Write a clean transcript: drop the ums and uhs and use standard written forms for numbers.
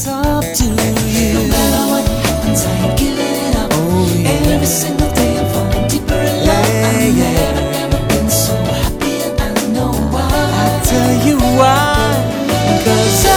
talk to you. No matter what happens, I ain't giving up. Oh, yeah. Every single day I'm falling deeper in love. I've never ever been so happy, and I know why. I'll tell you why. 'Cause